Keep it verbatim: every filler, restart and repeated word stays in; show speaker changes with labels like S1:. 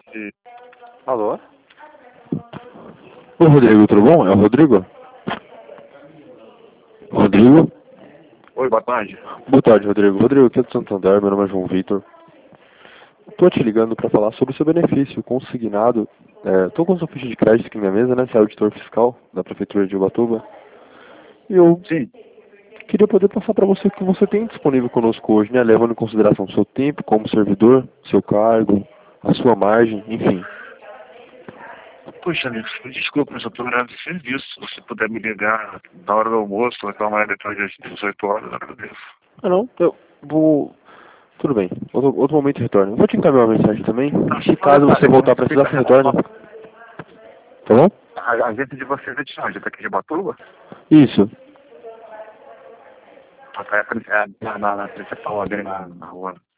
S1: E... Alô?
S2: Ô Rodrigo, tudo bom? É o Rodrigo? Rodrigo?
S1: Oi, boa tarde.
S2: Boa tarde, Rodrigo. Rodrigo, aqui é do Santander, meu nome é João Vitor. Tô te ligando para falar sobre o seu benefício consignado. É, tô com sua ficha de crédito aqui na minha mesa, né? Você é auditor fiscal da Prefeitura de Ubatuba. E eu
S1: Sim.
S2: queria poder passar para você o que você tem disponível conosco hoje, né? Levando em consideração o seu tempo como servidor, seu cargo, a sua margem, enfim.
S1: Puxa, amigo, desculpa, mas eu estou horário de serviço. Se você puder me ligar na hora do almoço, ou então amanhã depois das dezoito horas, eu agradeço.
S2: Ah não, eu vou... Tudo bem, outro, outro momento retorno. Eu vou te encaminhar uma mensagem também.
S1: Não,
S2: Se
S1: só um
S2: caso você
S1: detalhe,
S2: voltar a
S1: você
S2: precisar,
S1: fica...
S2: você retorna. Tá bom?
S1: A, a gente de vocês é de onde? Daqui de Ubatuba?
S2: Isso.
S1: Ah, tá, é, a- é, na, na, na principal ali na, na rua.